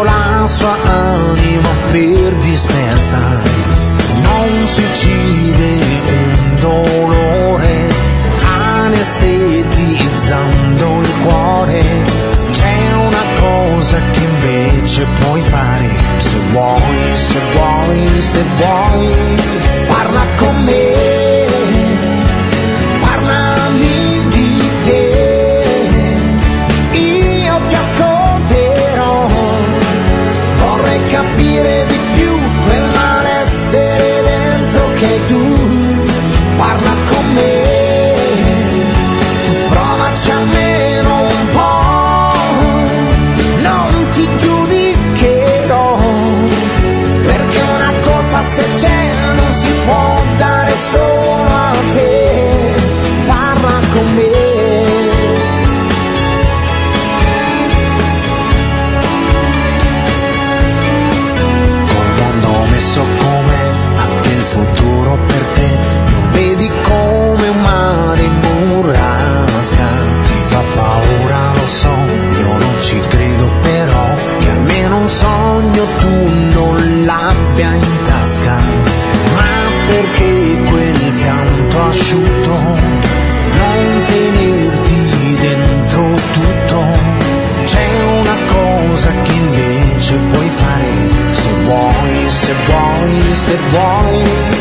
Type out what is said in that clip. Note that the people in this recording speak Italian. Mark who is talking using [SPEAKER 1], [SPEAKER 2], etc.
[SPEAKER 1] la sua anima per dispersa. Non si uccide un dolore anestetizzando il cuore. C'è una cosa che invece puoi fare, se vuoi, se vuoi, se vuoi. Parla con me, parlami di te, io ti ascolterò. Vorrei capire di più quel malessere dentro che hai tu. Parla con me, tu provaci almeno un po', non ti giudicherò, perché una colpa se c'è non si può dare solo a te. Parla con me. Col mondo messo com'è, anche il futuro per te non vedi come un mare in burrasca. Ti fa paura, lo so, io non ci credo, però che almeno un sogno tu non l'abbia in tasca. Ma perché quel pianto asciutto, non tenerti dentro tutto. C'è una cosa che invece puoi fare, se vuoi, se vuoi, se vuoi.